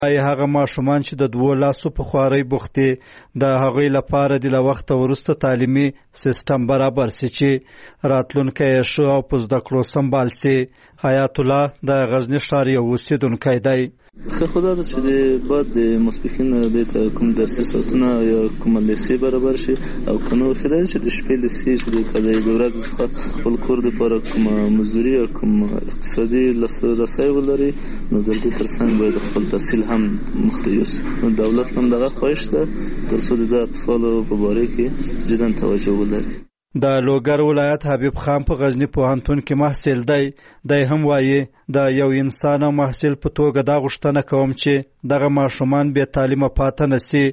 ای هغه ماشومان چې د 2 لاسو په خوارۍ بوخت دي د هغوی لپاره د له وخته وروسته تعلیمي سیستم برابر سي چې راتلونکی یې ښه او په زده کړو سمبال سي. حیات الله د غزني ښار یو اوسېدونکی دی. خدا ده چې بعد د ماسپښین د کوم درسي ساعتونه یا کوم لیسې برابر شي او کنو خدای چې د شپې لیسې چې د کله د ورځې څخه خپل کور لپاره کوم مزدوري او کوم اقتصادي لاسرسی ولري نو د دې ترڅنګ باید خپل تحصیل هم مختیوس دولت هم دغه خواهش ده تر څو د اطفالو په باره کې جداً توجه ولري. د لوګر ولایت حبیب خان په غزنی پوهنتون کې محصل دی. دی هم وایي د یو انسان او محصل په توګه دا غوښتنه کوم چې دغه ماشومان بې تعلیمه پاته نه سي.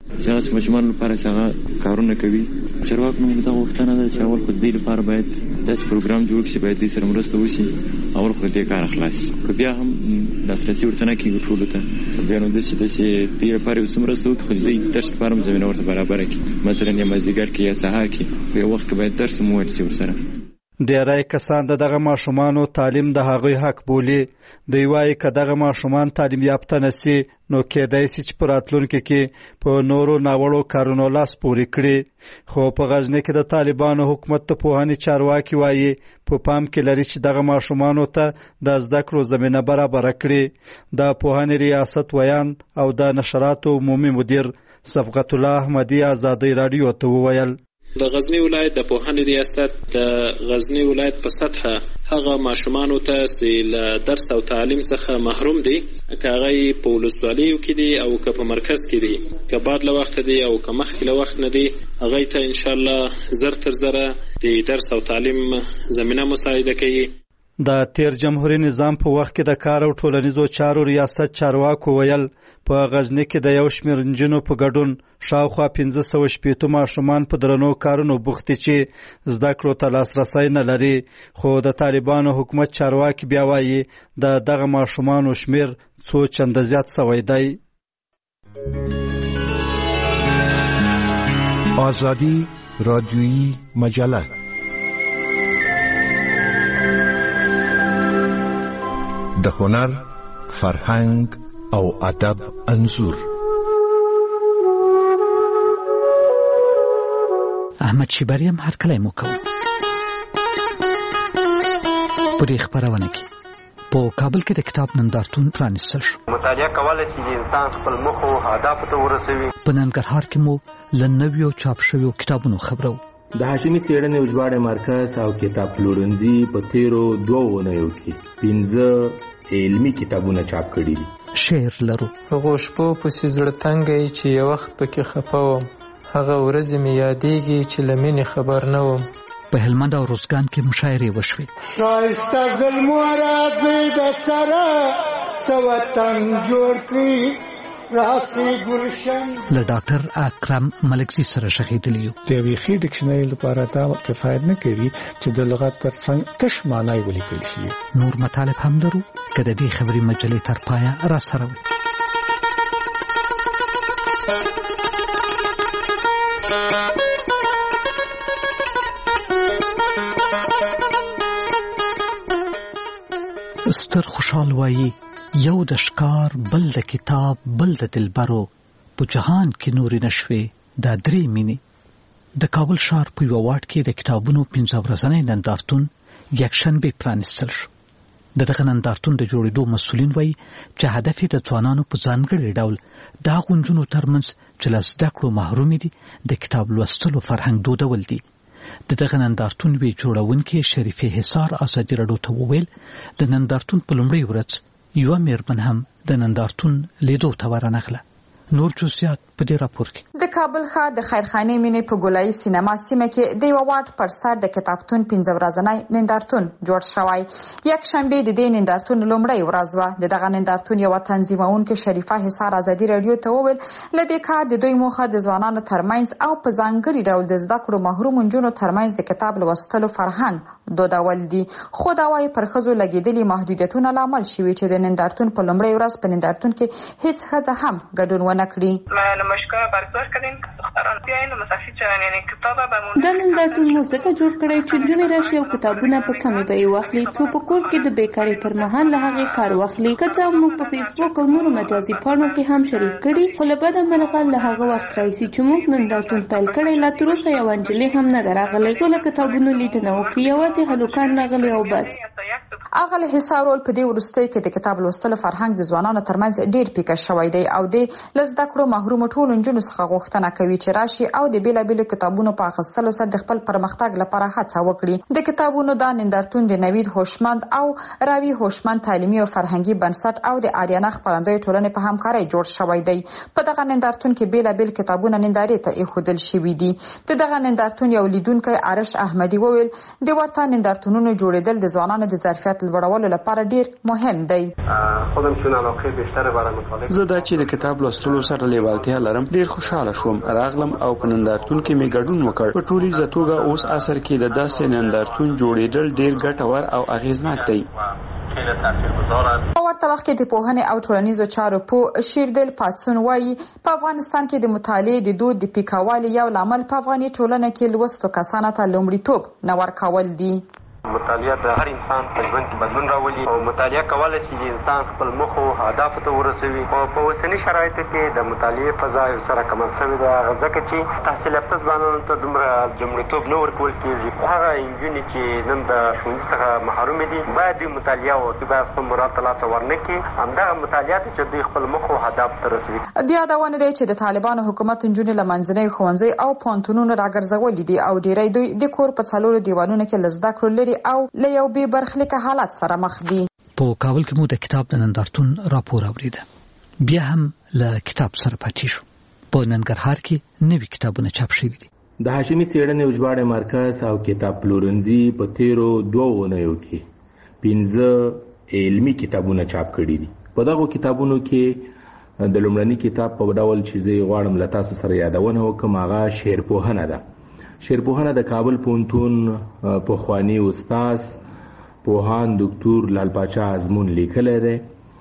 چې ماشومان لپاره څنګه کارونه کوي چارواکو موږ ته غوښتنه ده چې اول خو دې لپاره باید داسې پروګرام جوړ شي باید دې سره مرسته وشي اول خو دې کار خلاص که بیا هم لاسرسي ورته نه کېږي ټولو ته بیا نو داسې دې لپاره یو څه مرسته وکړي خو دې درس لپاره هم زمینه ورته برابره کړي مثلا یا مازدیګر کې یا سهار کې په یو وخت کې باید درس هم وویل شي ورسره. ډیری کسان دغه ماشومانو تعلیم د هغوی حق بولي. دوی وایي که دغه ماشومان تعلیم یافته نه سي نو کېدای سي چې په راتلونکي کې په نورو ناوړو کارونو لاس پورې کړي. خو په غزني کې د طالبانو حکومت د پوهنې چارواکي وایي په پام کې لري چې دغه ماشومانو ته د زده کړو زمینه برابره کړي. د پوهنې ریاست ویاند او د نشراتو عمومي مدیر صبغت الله احمدي ازادۍ راډیو ته وویل د غزنی ولایت د پوهنې ریاست د غزنی ولایت په سطحه هغه ماشومانو ته چې له درس او تعلیم څخه محروم دي که هغه په ولسوالیو کې دي او که په مرکز کې دي که بعد له وخت دي او که مخکې له وخت نه دي هغه ته ان شاء الله زر تر زره د درس او تعلیم زمینه مساعده کوي. د تیر جمهوریت نظام په وخت کې د کار او ټولنیزو چارو ریاست چارواکو ویل په غزنی کې د یو شمېر نجونو په ګډون شاوخوا 1560 ماشومان په درنو کارونو بوخت دي چې زده کړو ته لاسرسی نه لري. خو د طالبانو حکومت چارواکي بیا وایي د دغه ماشومانو شمېر څو چنده زیات سوی دی. آزادی رادیویی مجله د هنر، فرهنګ او ادب انځور. احمد شیبری هم هرکلی مو کوو. پرې خپرونه کې په کابل کې د کتاب نندارتون پرانیستل شو. مطالعه کولای شي د انسان خپل موخو هدف ته ورسوي. په ننګرهار کې مو له نویو چاپ شویو کتابونو خبرو. د هاشمي څېړنې وجواړی مرکز او کتاب پلورنځي په تیرو 2 اونیو کې 15 علمي کتابونه چاپ کړي دي. شعر لرو. هغو شپو پسې زړه تنګی چې یو وخت پکې خفه وم هغه ورځې مې یادېږي چې له مینې خبر نه وم. په هلمند او روزګان کې مشاعرې وشوې. ښایسته ظلمو راځئ د سره څه وطن جوړ کړي راسي ګلشن. له ډاکټر اکرم ملکزي سره شهیدلی یو. د ویخي ډکشنری لپاره دا کفایت نه کوي چې د لغت تر څنګ تش معنی ولیکل شي. نور مطالب هم لرو که د دې خبرې مجلې تر پایه را سره وي. ستر خوشحال وایي یو د ښکار بل د کتاب بل د دلبرو په جهان کې نورې نشوې دا 3 مینې. د کابل ښار په یوه واټ کې د کتابونو 15 ورځنی نندارتون یکشنبې پرانیستل شو. د دغه نندارتون د جوړېدو مسؤلین وایي چې هدف یې د ځوانانو په ځانګړي ډول د هغو نجونو ترمنځ چې له زده کړو محرومې دي د کتاب لوستلو فرهنګ دودول دي. د دغه نندارتون وی جوړونکي شریفه حصار ازادي راډیو ته وویل د نندارتون په لومړۍ ورځ یوه میرمن هم د نندارتون لیدو ته ورنغله. نور جزئیات په دې راپور کې. د کابل ښار د خیرخانې مینې په ګولایي سینما سیمه کې د یو واټ پر سر د کتابتون 15 ورځنی نندارتون جوړ شوی. یک شنبه د دې نندارتون لومړۍ ورځ و. د دغه نندارتون یو تنظیمونکې شریفه حصار ازادي راډیو ته وویل لدې کار د دوی موخه د ځوانانو ترمنځ او په ځانګړي ډول د زده کړو محروم نجونو ترمنځ د کتاب لوستلو فرهنګ دودول دي. خو دا وايي پر ښځو لګېدلي محدودیتونه لامل شوي چې د نندارتون په لومړۍ ورځ په نندارتون کې هیڅ ښځه هم ګډون ونه مننه کړي. دا نندارتون مو ځکه جوړ کړی چې نجونې راشي او کتابونه په کمې بیې واخلي، څو په کور کې د بیکارۍ پر مهال له هغې کار واخلي. که څه هم موږ په فیسبوک او نورو مجازي پاڼو کې هم شریک کړي، خو له بده مرغه له هغه وخت راهیسې چې موږ نندارتون پیل کړی لا تر اوسه یوه نجلۍ هم نه ده راغلی. ټوله کتابونو لیدنه وکړي، یوازې هلوکان راغلي او بس. اغله حسارول په دې وروستۍ کې د کتاب لوستلو فرهنګ د ځوانانو ترمنځ ډیر پیکه شوی دی او د لزده کړو محروم ټول نجونو څخه غوښتنه کوي چې راشي او د بیلابیلو کتابونو په اخیستلو سره د خپل پرمختګ لپاره هڅه وکړي. د کتابونو د نندارتون د نوید هوشمند او راوی هوشمند تعلیمي او فرهنګي بنسټ او د آریانا خپرندوی ټولنې په همکارۍ جوړ شوی دی. په دغه نندارتون کې بیلابیل کتابونه نندارې ته ایښودل شوي دي. دغه نندارتون یو لیدونکی عارش احمدي وویل د ورته نندارتونونو جوړېدل د ځوانانو د ظرفیت لوړولو لپاره ډیر مهم دی. زه دا چې د کتاب لوستلو سره لیوالتیا لرم ډیر خوشاله شوم. راغلم او په نندارتون کې می ګډون وکړ. په ټولیزه توګه اوس عصر کې د داسې نندارتون جوړېدل ډیر ګټور او اغیزناک دی. په ورته وخت کې د پوهنې او ټولنیزو چارو په شیردل پاتسون وایي په افغانستان کې د مطالعې د دود د پیکاوالي یو لامل په افغاني ټولنه کې لوستو کسانو ته لومړیتوب نه ورکول دي. مطالعه د هر انسان په ژوند کې بدلون راولي او مطالعه کولای شي چې انسان خپل موخ او اهداف ته ورسوي. او په اوسني شرایطو کې د مطالعې فضا سره کم شوې ده، ځکه چې تحصیل یافته ځوانانو ته دومره لومړیتوب نه ورکول کېږي. هغه نجونې چې نن د ښوونځي څخه محرومې دي باید دوی مطالعه وکړي، باید خپل مراد ته لاس ورنه کړي. همدغه مطالعه ده چې دوی خپل موخ او اهداف ته رسوي. د یادونه دی چې د طالبانو حکومت نجونې له منځنۍ ښوونځي او پوهنتونونو راګرځولي دي او ډیری دوی د کور په څلورو دیوالونو کې لزده کړو لري او له یو بې برخلیک حالت سره مخ دي. په کابل کې مو د کتاب د نندارتون راپور اوریده. بیا هم له کتاب سره پاتې شو. په ننګرهار کې نوي کتابونه چاپ شوي دي. د هاشمي څېړنې او ژباړې مرکز او کتاب پلورنځي په تیرو 2 اونیو کې 15 علمي کتابونه چاپ کړي دي. په دغه کتابونو کې د لومړني کتاب په ډول چې زه غواړم له تاسو سره یادونه وکړم هغه شعرپوهنه ده. شعرپوهنه د کابل پوهنتون پخوانی استاد پوهان دکتور لال پاچا ازمون لیکلی دی.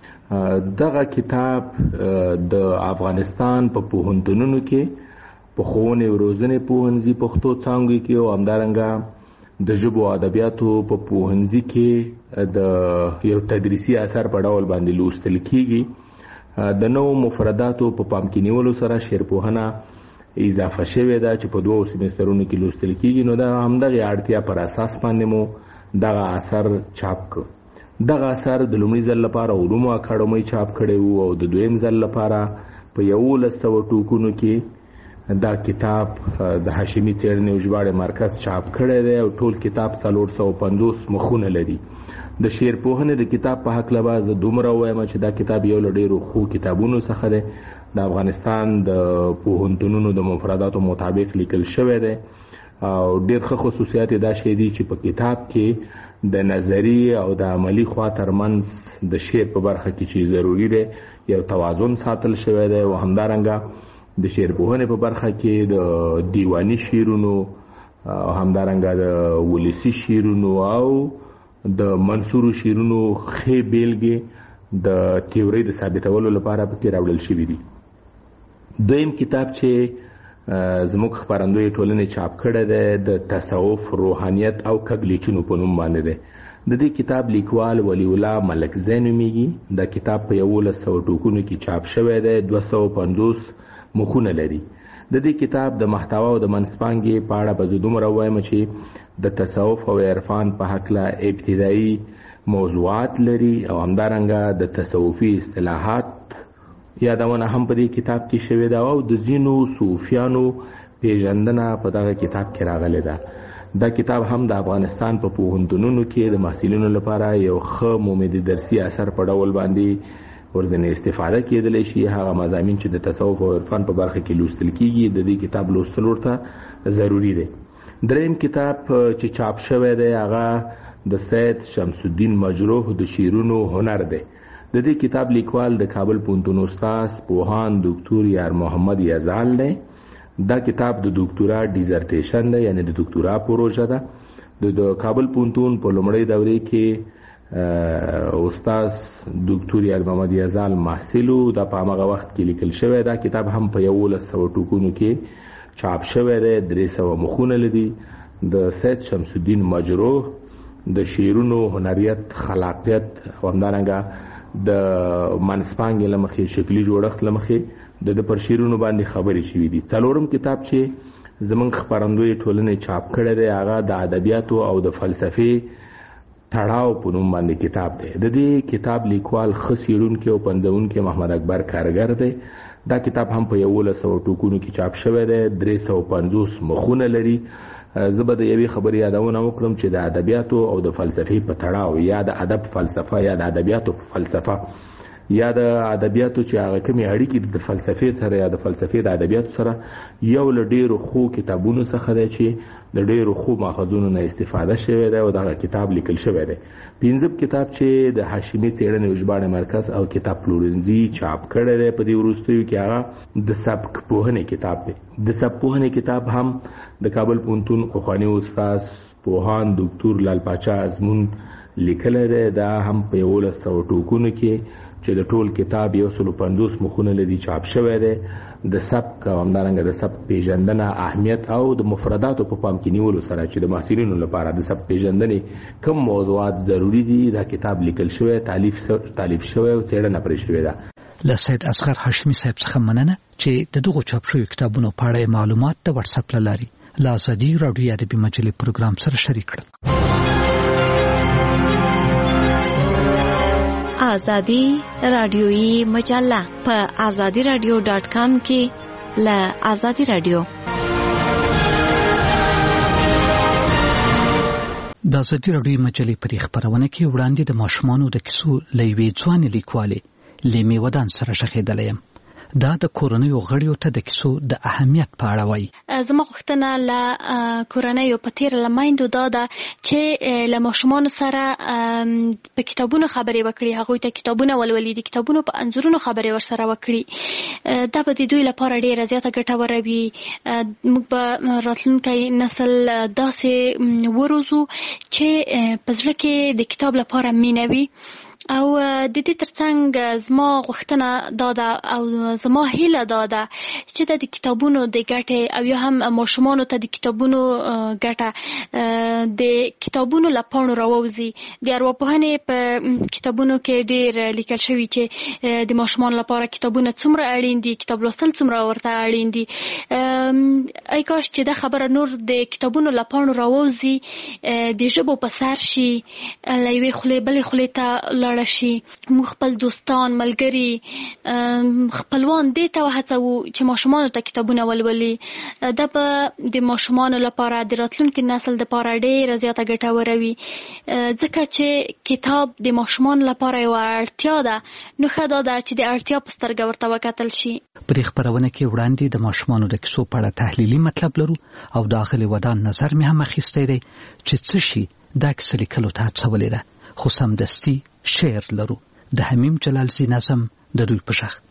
دغه کتاب د افغانستان په پوهنتونونو کې په ښوونې او روزنې پوهنځي پښتو څانګو کې او همدارنګه د ژبو او ادبیاتو په پوهنځي کې د یو تدریسي اثر په ډول باندې لوستل کیږي. د نوو مفرداتو په پام کې نیولو سره شعرپوهنه اضافه شوې ده چې په 2 سیمسترونو کې لوستل کیږي. نو دا همدغه اړتیا پر اساس باندې مو دغه اثر چاپ کړ. دغه اثر د لومړي ځل لپاره علومو اکاډمۍ چاپ کړی وو او د دویم ځل لپاره په 1100 ټوکونو کې دا کتاب د هاشمي څېړنې او ژباړې مرکز چاپ کړی دی او ټول کتاب 450 مخونه لري. د شعرپوهنې د کتاب په هکله به زه دومره وایم چې دا کتاب یو له ډېرو ښو کتابونو څخه دی. د افغانستان د پوهنتونونو د مفرداتو مطابق لیکل شوی دی او ډېر ښه خصوصیات یې دا شی دي چې په کتاب کې د نظري او د عملي خوا ترمنځ د شعر په برخه کې چې ضروري دی یو توازن ساتل شوی دی او همدارنګه د شعرپوهنې په برخه کې د دیواني شعرونو او همدارنګه د ولسي شعرونو او د منثورو شعرونو ښې بیلګې د تیورۍ د ثابتولو لپاره پکې راوړل شوي دي. دویم کتاب چې زموږ خپرندوی ټولنې چاپ کړی دی د تصوف، روحانیت او کږلېچونو په نوم باندې دی. د دې کتاب لیکوال ولی الله ملکزی نومیږي. دا کتاب په 1100 ټوکونو کې چاپ شوی دی، 250 مخونه لري. د دې کتاب د محتوا او د منځپانګې په اړه به زه دومره وایم چې د تصوف او عرفان په هکله ابتدایي موضوعات لري او همدارنګه د تصوفي اصطلاحات یادونه هم په دې کتاب کې شوې ده او د ځینو صوفیانو پیژندنه په دغه کتاب کې راغلې ده. دا کتاب هم د افغانستان په پوهنتونونو کې د محصلینو لپاره یو ښه مومدي درسي اثر په ډول باندې ورځنی استفاده کېدلی شي. هغه مضامین چې د تصوف او عرفان په برخه کې لوستل کیږي د دې کتاب لوستل ورته ضروری دی. دریم کتاب چې چاپ شوی دی هغه د سید شمس الدین مجروح د شعرونو هنر دی. د دې کتاب لیکوال د کابل پوهنتون استاد پوهان دکتور یار محمد یزال دی. دا کتاب د دکتورا ډیزرټیشن دی، یعنی د دکتورا پروژه ده. د کابل پوهنتون په لومړۍ دورې کې استاد ډاکټر یار محمد یزال محصلو د په هغه وخت کې لیکل شوی. دا کتاب هم په 1100 ټوکونو کې چاپ شوی دی. 300 مخونه لري. د سید شمس الدین مجروح د شعرونو هنریت، خلاقیت او همدارنګه د منسپانګ لمخې شکلی جوړښت لمخې د پر شعرونو باندې خبرې شوې دي. څلورم کتاب چې زمونږ خپرندوی ټولنې چاپ کړی دی هغه د ادبیاتو او د فلسفې تړاو په نوم باندې کتاب دی. د دې کتاب لیکوال ښه څېړونکی او پنځونکی محمد اکبر کارګر دی. دا کتاب هم په 1100 ټوکونو کې چاپ شوی دی. 350 مخونه لري. زه به د یوې خبرې یادونه وکړم چې د ادبیاتو او د فلسفې په تړاو یا د ادب فلسفه یا د ادبیاتو فلسفه یا د ادبیاتو چې هغه کومې اړیکې د فلسفې سره یا د فلسفې د ادبیاتو سره یو له ډېرو ښو کتابونو څخه دی چې د ډېرو ښو ماخذونو نه استفاده شوې ده او دغه کتاب لیکل شوی دی. 5 کتاب چې د هاشمي څېړنې ژباړې مرکز او کتاب پلورنځي چاپ کړی دی په دې وروستیو کې هغه د سبک پوهنې کتاب دی. د سبک پوهنې کتاب هم د کابل پوهنتون پخوانی استاد پوهان ډاکټر لال پاچا ازمون لیکلی دی. دا هم په 1100 ټوکونو کې چې د ټول کتاب 150 مخونه لري چاپ شوی دی. د سبک او همدارنګه د سبک پیژندنه، اهمیت او د مفرداتو په پام کې نیولو سره چې د محصلینو لپاره د سبک پیژندنې کوم موضوعات ضروری دي دا کتاب لیکل شوی، تالیف شوی او څېړنه پرې شوې ده. له سید اصغر هاشمي صاحب څخه مننه چې د دغو چاپ شویو کتابونو په اړه معلومات د واتس اپ له لارې له ازادي راډیو ادبي مجلې پروګرام سره شریک کړل. آزادی رادیویی مجله په azadiradio.com کې له آزادی رادیو. د ازادي راډیو مجلې په دې خبرونه کې وړاندې د ماشومانو د کیسو له یوې ځوانې لیکوالې لیمې ودان سره شخېدلی یم. دا د کورنیو غړیو ته د کیسو د اهمیت په اړه وایي. زما غوښتنه له کورنیو په تیر له میندو دا ده چې له ماشومانو سره په کتابونو خبرې وکړي، هغوی ته کتابونه ولولي، د کتابونو په انځورونو خبرې ورسره وکړي. دا به د دوی لپاره ډېره زیاته ګټوره وي. موږ به راتلونکی نسل داسې وروزو چې په زړه کې د کتاب لپاره مینه وي. او د دې ترڅنګ زما غوښتنه دا ده او زما هیله دا ده چې د کتابونو د ګټې او یا هم ماشومانو ته د کتابونو ګټه د کتابونو له پاڼو راووځي. د ارواپوهنې په کتابونو کې ډېر لیکل شوي چې د ماشومانو لپاره کتابونه څومره اړین دي، کتاب لوستل څومره ورته اړین دي. ای کاش چې دا خبره نور د کتابونو له پاڼو راووځي، د ژبو په سر شي، له یوې خولې بلې خولې ته لاړه شي. موږ خپل دوستان، ملګري، خپلوان دې ته وهڅوو چې ماشومانو ته کتابونه ولولي. دا به د ماشومانو لپاره د راتلونکي نسل لپاره ډېره زیاته ګټوره وي، ځکه چې کتاب د ماشومانو لپاره یوه اړتیا ده. نو ښه دا ده چې د اړتیا په سترګه ورته وکتل شي. په دې خپرونه کې وړاندې د ماشومانو د کیسو په اړه تحلیلي مطلب لرو او د اغلې ودان نظر مې هم اخیستی دی چې څه شي دا کیسه لیکلو ته هڅولې ده. خو سمدستي شعر لرو د حمیم جلالزی نظم د دوی په شخ.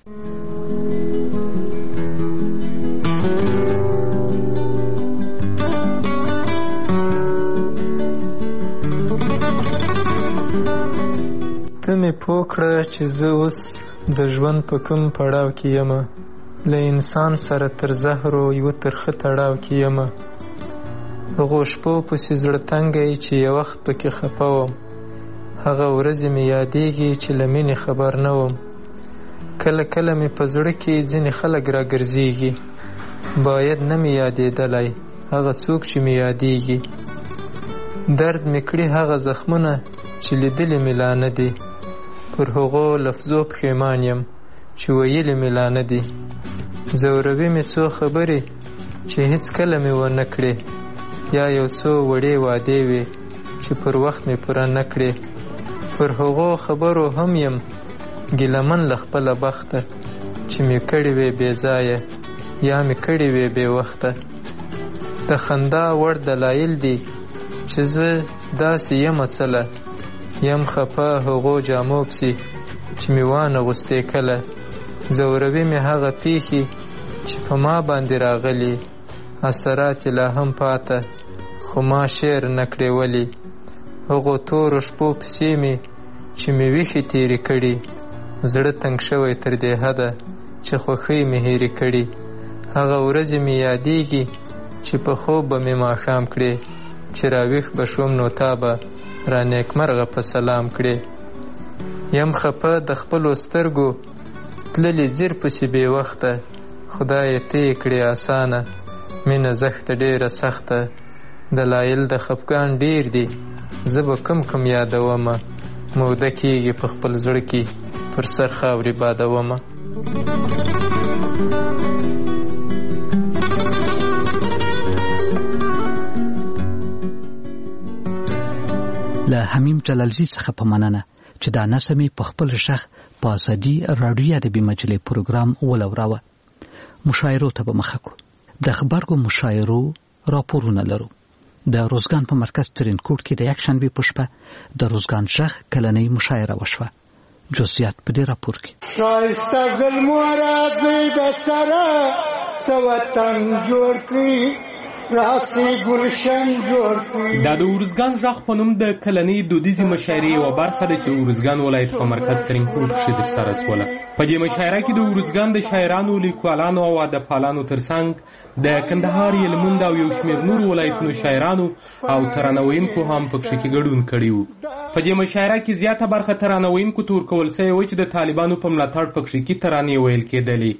ته مې پوه کړه چې زه اوس د ژوند په کوم پړاو کې یم. له انسان سره تر زهرو یو ترخه تړاو کې یم. هغو شپو پسې زړه تنګی چې یو وخت پکې خفه وم. هغه ورځې مې یادېږي چې له مینې خبر نه وم. کله کله مې په زړه کې ځینې خلک راګرځېږي، باید نه مې یادېدلی هغه څوک چې مې یادېږي. درد مې کړي هغه زخمونه چې لیدلې مې لا نه دي. پر هغو لفظو پښیمان یم چې ویلې مې لا نه دي. ځوروي مې څو خبرې چې هیڅ کله مې ونه کړې، یا یو څو وړې وعدې وې چې پر وخت مې پوره نه کړې. پر هغو خبرو هم یم ګیلمن له خپله بخته چې مې کړې وې بې ځایه یا مې کړې وې بې وخته. د خندا وړ دلایل دي چې زه داسې یم څله، یم خفه هغو جامو پسې چې مې وانغوستې کله. ځوروي مې هغه پیښې چې په ما باندې راغلي، اثرات لا هم پاته خو ما شعر نه کړې ولې. هغو تورو شپو پسې مې چې مې ویښې تېرې کړي، زړه تنګ شوی تر دې حده چې خوښۍ مې هېرې کړي. هغه ورځې مې یادېږي چې په خوب به مې ماښام کړې، چې راویښ به شوم نو تا به را نیکمرغه په سلام کړې. یم خپه د خپلو سترګو تللې ځیر پسې بې وخته، خدایه ته یې کړې اسانه، مینه زښته ډېره سخته. دلایل د خفګان ډېر دي، زه به کم یادومه، موده کېږي په خپل زړه کې پر سر خاورې بادومه. له حمیم جلالزي څخه په مننه چې دا نظم په خپل شخ په ازادي راډیو ادبي مجلې پروګرام ولوراوه. مشاعرو ته به مخه کړو. د خبرګو مشاعرو راپورونه لرو. د روزګان په مرکز ترینکوټ کې د یک شنبه په شپه د روزګان شخ کلنۍ مشاعره وشوه. جزئیات په دې راپور کې. شایسته زلمو راځي د سره سوتن جوړ کړي، راسي گلشن جوړ کړي. دا د ورزګان ژغ په نوم د کلنۍ دودیزې مشاعرې یوه برخه ده چې ورزګان ولایت په مرکز ترینکوټ کښې ترسره شوله. په دې مشاعره کې د ورزګان د شاعرانو، لیکوالانو او ادبپالانو ترڅنګ د کندهار، هلمند او یو شمېر نورو ولایتونو شاعرانو او ترانه ویونکو هم پکښې کې ګډون کړي وو. په دې مشاعره کې زیاته برخه ترانه ویونکو ته ورکول سوې وه چې د طالبانو په ملاتړ پکښې کې ترانې ویل کېدلې.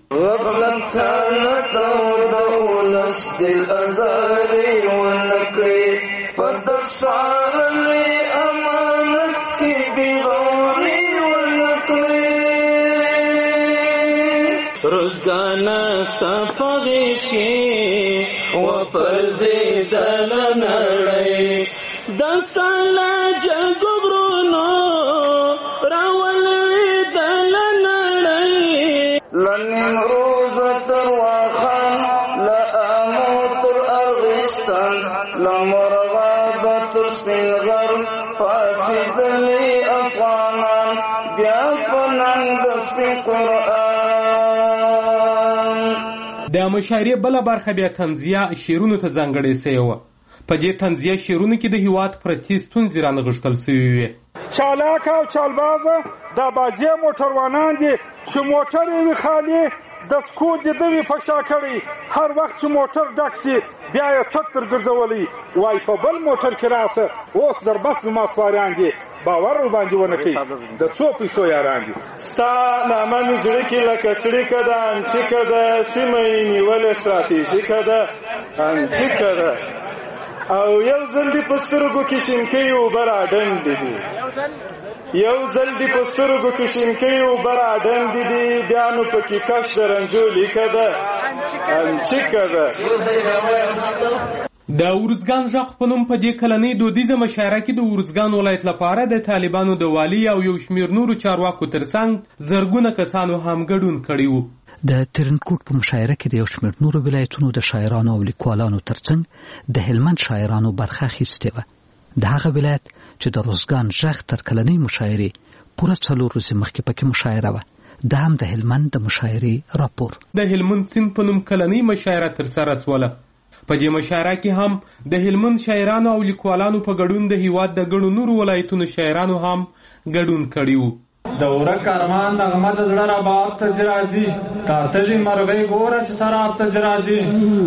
روزانه صفغشي و پرزیدل نړۍ د سالا جګورونو راولویدل نړۍ لنمروز تر واخان لامو تر ارغستان لمرغاب تر سپینغر فاسدلی افغانان بیا پننګ د سپین قرآن. د مشاعرې بله برخه بیا طنزیه شعرونو ته ځانګړې سوې وه. په دې طنزیه شعرونو کې د هېواد پرتې ستونزې رانغښتل سوې وې. چالاک او چالبازه دا بازي موټروانان دي چې موټر یې وي خالي، د سکو دې ده وي په شا کړی، هر وخت چې موټر ډک شي بیا یې څټ تر ګرځولی، وایي په بل موټر کې راسه، اوس در بس زما سواران دي، باور ورباندې ونه کوي، د څو پیسو یاران دي. ستا نامه مې زړه کې لکه څړیکه ده، انچیکه ده، سیمه یې نیولې ستراتیژیکه ده، انچیکه ده، او یو ځل دې په سترګو کې شینکۍ اوبه راډنډې دي، یو ځل دې په سترګو کې شینکۍ اوبه راډنډې دي، بیا نو پکې کش د رنجو لیکه ده، انچیکه ده. د ورزګان ژغ په نوم په دې کلنۍ دودیزه مشاعره کې د ورزګان ولایت لپاره د طالبانو د والي او یو شمېر نورو چارواکو ترڅنګ زرګونه کسانو هم ګډون کړی وو. د ترینکوټ په مشاعره کې د یو شمېر نورو ولایتونو د شاعرانو او لیکوالانو ترڅنګ د هلمند شاعرانو برخه اخیستې وه. د هغه ولایت چې د روزګان ژغ تر کلنۍ مشاعرې پوره 4 ورځې مخکې پکې مشاعره وه. دا هم د هلمند د مشاعرې راپور. د هلمند سیند په نوم کلنۍ مشاعره ترسره سوله. په دې مشاعره کې هم د هلمند شاعرانو او لیکوالانو په ګډون د هېواد د ګڼو نورو ولایتونو شاعرانو هم ګډون کړي وو. د ورک ارمان نغمه د زړه رباب ته ځي راځي، تا تږې مرغۍ ګوره چې سراب ته ځي راځي،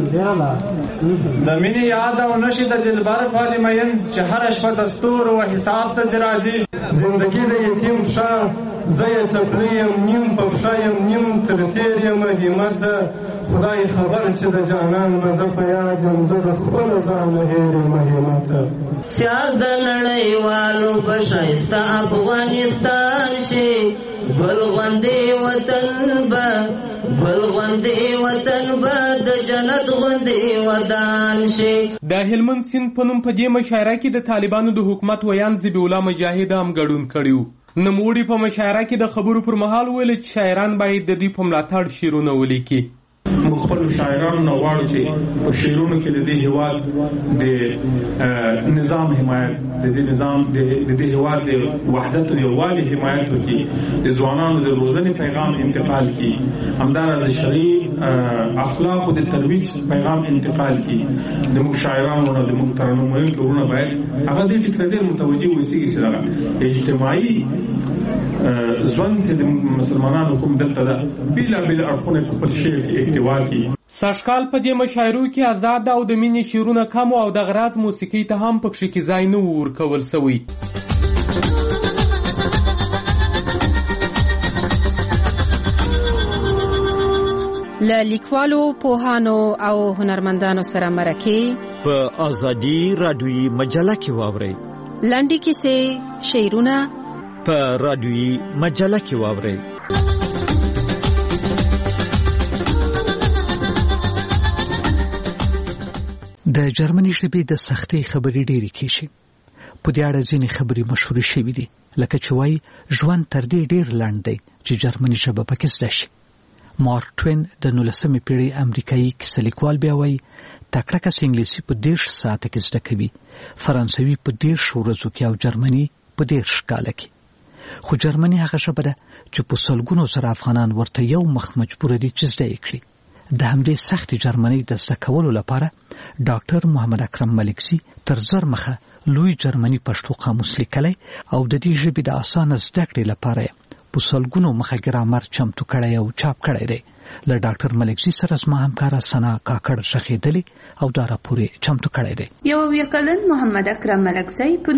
د مینې یاد او نشي د دلبر پالې مین چې هره شپه د ستورو و حساب ته ځي راځي. زندګي د یتیم پښه زه یې څپلۍ یم، نیم په پښه یم، نیم تر تېر یم، همت ده خدای خبر چې د جانان به زه په یاد یم، زه د خپله ځانه هېر یم همت ده. سیال د نړیوالو په ښایسته افغانستان شي، ګل غوندې وطن به د جنت غوندې ودان شي. د هلمند سیند په نوم په دې مشاعره کې د طالبانو د حکومت ویان ذبیح الله مجاهد هم ګډون کړي وو. نوموړي په مشاعره کې د خبرو پر مهال ویل چې شاعران باید د دوی په ملاتړ شعرونه ولیکي. موږ خپل شاعرانو نه غواړو چې په شعرونو کې د دې هیواد د نظام حمایت د دې نظام د دې هیواد د وحدت او یووالي حمایت وکړي، د ځوانانو د روزنې پیغام انتقال کړي، همدارس د شرعي اخلاق او د ترویج پیغام انتقال کړي. د موږ شاعرانو او د موږ ترنم ویونکو ورونه باید هغه دې ټکو ته متوجه وي چې دا اجتماعي ځوان چې د مسلمانانو کوم دلته ده بیلابیل اړخونه په خپل شعر کې احتوا کړي. سږکال په دې مشاعرو کې آزاد او د مینې شعرونه کم او د غراض موسیقۍ ته هم پکښې کې ځای نه و ورکول سوی. له لیکوالو، پوهانو او هنرمندانو سره مرکې په آزادي رادیویي مجله کې واورئ. لنډې کیسې، شعرونه په رادیویي مجله کې واورئ. د جرمني ژبې د سختۍ خبرې ډېرې کېږي. په دې اړه ځینې خبرې مشهورې شوې دي، لکه چې وایي ژوند تر دې ډېر لنډ دی چې جرمني ژبه پکې زده شي. مارک ټوین د 19مې پیړۍ امریکایي کیسه لیکوال بیا وایي تکړه کس انګلیسي په 10 ساعته کې زده کوي، فرانسوي په 10 ورځو کې او جرمني په 10 کاله کې. خو جرمني هغه ژبه ده چې په سلګونو زره افغانان ورته یو مخ مجبور دي چې زده یې کړي. د همدې سختې جرمني د زده کولو لپاره ډاکټر محمد اکرم ملکزي تر زر مخه لوی جرمني پښتو قاموس لیکلی او د دې ژبې د اسانه زده کړې لپاره په سلګونو مخه ګرامر چمتو کړی او چاپ کړی دی. له ډاکټر ملکزي سره زما همکاره سنا کاکړ شخیدلی او دا راپور چمتو کړی دی. یو کلن محمد اکرم ملکزي په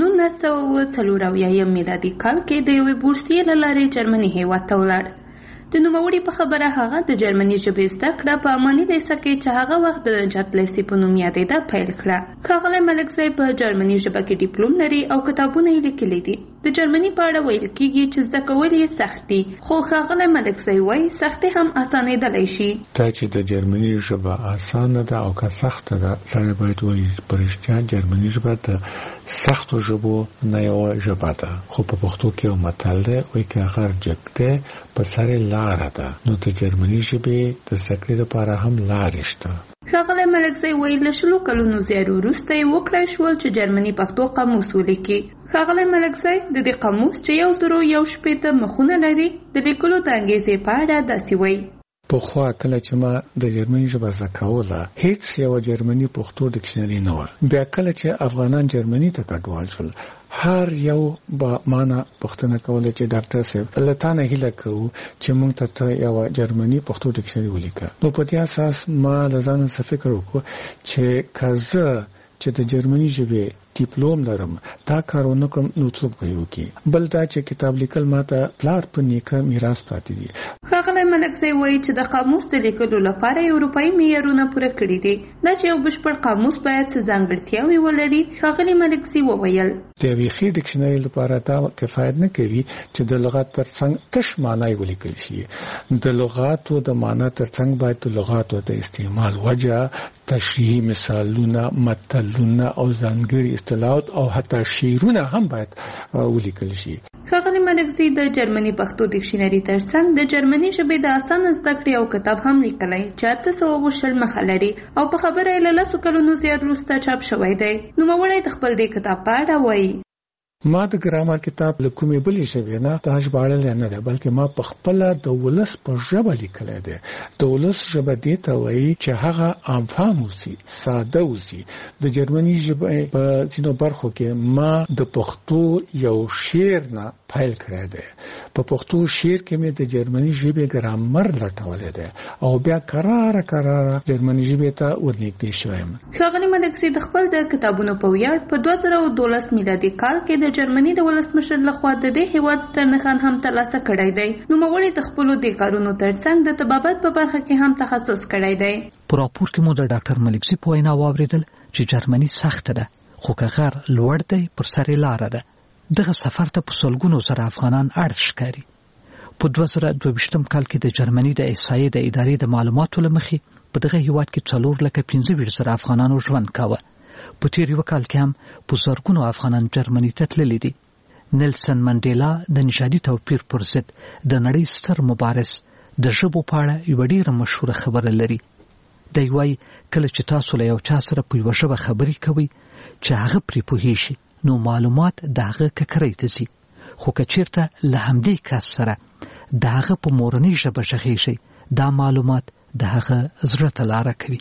1940 میلادي کال کې د یوې بورسیې له لارې جرمني هیواد ته ولاړ. د نوموړي په خبره هغه د جرمني ژبې زده کړه په اماني لیسه کې چې هغه وخت د نجات لیسې په نوم یادېده پیل کړه. ښاغلی ملکزی په جرمني ژبه کې ډیپلوم لري او کتابونه یې لیکلي دي. د جرمني په اړه ویل کېږي چې زده کول یې سخت دي، خو ښاغلی ملکزی وایي سختي هم اسانېدلی شي. دا چې د جرمني ژبه اسانه ده او که سخته ده، سړی باید وایي په رښتیا جرمني ژبه د سختو ژبو نه یوه ژبه ده. خو په پښتو کې یو متل دی، وایي که غر جګ دی په سر لاره ده، نو د جرمني ژبې د زده کړې لپاره هم لارې شته. ښاغلی ملکزی وایي له 10 کلونو زیات وروسته یې وکړای شول چې جرمني پښتو قاموس ولیکي. ښاغلی ملکزی د دې قاموس چې 1061 مخونه لري د لیکلو د انګیزې په اړه داسې وایي: پخوا کله چې ما د جرمني ژبه زده کوله، هیڅ یو جرمني پښتو ډکشنري نه وه. بیا کله چې افغانان جرمني ته کډوال شول، هر یو با معنا پښتنه کوله چې ډاکټر صاحب لتانه هیله کوو چې موږ ته یو جرمني پښتو ډکشنري ولیکه. نو په دې اساس ما لزان څه فکر وکړ چې کزه چې د جرمني ژبې ډیپلوم لرم، دا کارونه کوم نو څوک وایي. بل دا چې کتاب لیکل ماته پلار په نیکه میراث پاتې دي. ښاغلی ملکزی وایي چې د قاموس د لیکلو لپاره اروپایي معیارونه پوره کړي دي. دا چې یو بشپړ قاموس باید څه ځانګړتیاوې ولري. ښاغلی ملکزي وویل د یوې ښې ډکشنري لپاره دا کفایت نه کوي چې د لغت ترڅنګ تش معنی ولیکل شي. د لغاتو د معنی ترڅنګ باید د لغاتو د استعمال وجه، تشریحي مثالونه، متلونه او ځانګړي اصطلاحات او حتی شعرونه هم باید ولیکل شي. ښاغلی ملکزي د جرمني پښتو ډکشنري ترڅنګ د جرمني ژبې د اسانه زده کړې او کتاب هم لیکلی چې 820 مخه لري او په خبره یې له 10 کلونو زیات وروسته چاپ شوی دی. نوموړی د خپل دې کتاب په اړه وایي: ما د ګرامر کتاب له کومې بلې ژبې نه دا ژباړلی نه دی، بلکې ما په خپله د ولس په ژبه لیکلی دی. د ولس ژبه دې ته وایي چې هغه عامفهم اوسي، ساده اوسي. د جرمني ژبې په ځینو برخو کې ما د پښتو یو شعر نه پیل کړی دی. په پښتو شعر کې مې د جرمني ژبې ګرامر لټولی دی او بیا کراره جرمني ژبې ته ورنږدې شوم. ښاغلی ملکزي د خپل د کتابونو په ویاړ په 2012 میلادي کال کې د جرمني د ولسمشر لخوا د دې هیواد ستر نښان هم ترلاسه کړی دی. نوموړي د خپلو دې کارونو ترڅنګ د طبابت په برخه کې هم تخصص کړی دی. په راپور کې مو د ډاکټر ملکزي په وینا واوریدل چې جرمني سخته ده، خو که غر لوړ دی پر سر لاره ده. دغه سفر ته په سلګونو زره افغانان اړ ښکاري. په 2022 کال کې د جرمني د احصایې د ادارې د معلوماتو له مخې په دغه هیواد کې 4,25,000 افغانانو ژوند کاوه. په تیر یو کال کې هم په زرګونو افغانان جرمني ته تللي دي. نیلسن منډیلا د نژادي توپیر پر ضد د نړۍ ستر مبارز د ژبو په اړه یوه ډېره مشهوره خبره لري. دی وایي کله چې تاسو له یو چا سره په یوه ژبه خبرې کوئ چې هغه پرې پوهېږي نو معلومات د هغه ککرۍ ته ځي، خو که چېرته له همدې کس سره د هغه په مورنۍ ژبه غږېږئ دا معلومات د هغه زړه ته لاره کوي.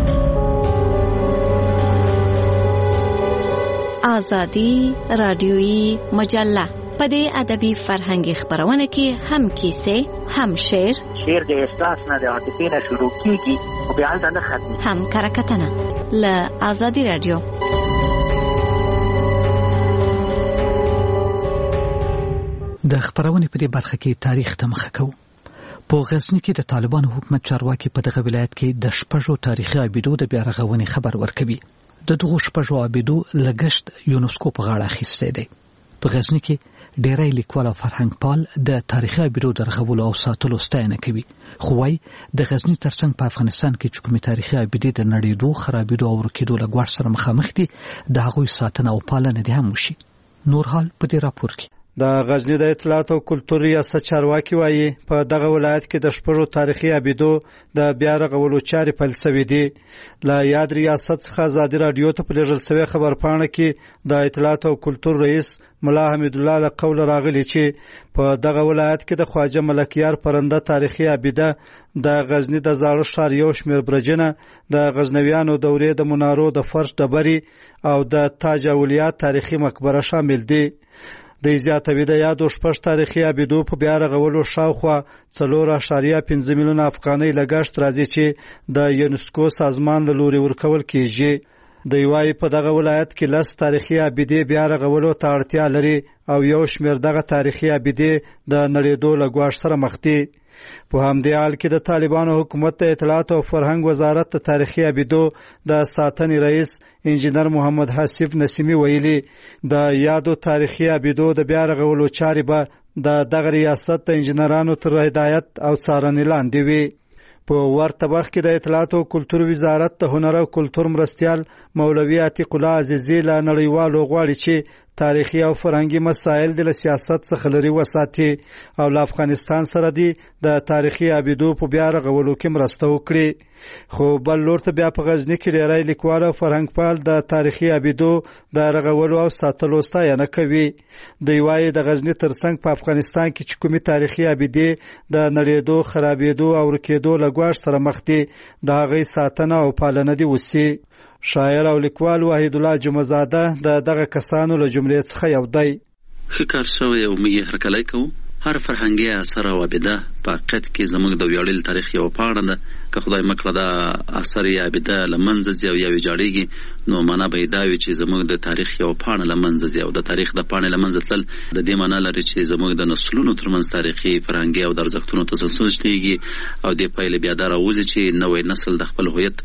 آزادی رادیویی مجله په دې ادبي فرهنګي خبرونه کې هم کیسې، هم شعر د احساس نه د عاطفې نه شروع کیږي او بیا هلته نه ختمي، هم کرکټنه له آزادی رادیو. د خبرونې په دې برخه کې تاریخ ته مخه کوو. په غزني کې د طالبانو حکومت چارواکي په دغه ولایت کې د 6 تاریخي ابیدو د بیا رغونې خبر ورکوي. د دغه 6 ابیدو لګښت یونسکو په غاړه اخیستی دی. په غزني کې ډېری لیکوال او فرهنګ پال د تاریخي ابیدو د رغولو او ساتلو ستاینه کوي، خو وايي د غزني ترڅنګ په افغانستان کې چې کومې تاریخي ابیدې د نړېدو، خرابېدو او ورکېدو له ګواښ سره مخامخ دي د هغوی ساتنه او پالنه دې هم وشي. نور حال په دې راپور کې د غزنی د اطلاعات او کلتور ریاست چارواکي وایي په دغه ولایت کې د 6 تاریخي ابیدو د بیا رغولو چارې پیل شوې دي. له یاد ریاست څخه آزادي رادیو ته په لېږل شوې خبرپاڼه کې د اطلاعات او کلتور رئیس ملا حمید الله له قوله راغلی چې په دغه ولایت کې د خواجه ملکیار پرنده تاریخي ابیده، د غزنی د زاړه ښار یو شمېر برجونه، د غزنویانو دورې د منارو د فرش ډبرې او د تاج اولیا تاریخي مقبره شامل دي. د زیاتوي د یادو 6 تاریخي ابیدو په بیا رغولو شاوخوا 4.5 میلیون افغانۍ لګښت راځي چې د یونسکو سازمان له لوري ورکول کیږي. د یوای په دغه ولایت کې 10 تاریخي ابیدې بیا رغولو ته اړتیا لري او یو شمېر دغه تاریخي ابیدې د نړېدو له ګواښ سره مخ دي. په همدې حال کې د طالبانو حکومت د اطلاعات او فرهنګ وزارت د تاریخي ابیدو د ساتنې رئیس انجینر محمد حسیب نسیمی ویلي د یادو تاریخي ابیدو د بیا رغولو چارې به د دغه ریاست د انجینرانو تر هدایت او څارنې لاندې وي. په ورته وخت کې د اطلاعات او کلتور وزارت د هنر او کلتور مرستیال مولوي عتیق الله عزیزی له نړیوالو غواړي چې تاریخي او فرهنګي مسایل د سیاست څخه لري وساتي او له افغانستان سره د تاریخي ابیدو په بیا رغولو کې مرسته وکړي. خو بل لور ته بیا په غزني کې ډېری لیکوال او فرهنګ پال د تاریخي ابیدو د رغولو او ساتلو ستاینه کوي. دوی وایي د غزني ترڅنګ په افغانستان کې چې کومې تاریخي ابیدې د نړېدو، خرابېدو او ورکېدو له ګواښ سره مخ دي د هغې ساتنه او پالنه دې وشي. شاعر او لیکوال وحید الله جمعزاده د دغه کسانو له جملې څخه یو دی. ښه کار شوی او موږ یې هرکلی کوو. هر فرهنګي اثر او ابیده په حقیقت کې زموږ د ویاړلي تاریخ یوه پاڼه ده. که خدای مکړه دا اثر یا ابیده له منځه ځي او یا ویجاړېږي نو معنا به یې دا وي چې زموږ د تاریخ یوه پاڼه له منځه ځي او د تاریخ د پاڼې له منځه تلل د دې معنا لري چې زموږ د نسلونو ترمنځ تاریخي، فرهنګي او د ارزښتونو تسلسل شتېږي او دې پایلې بیا دا راوځي چې نوی نسل د خپل هویت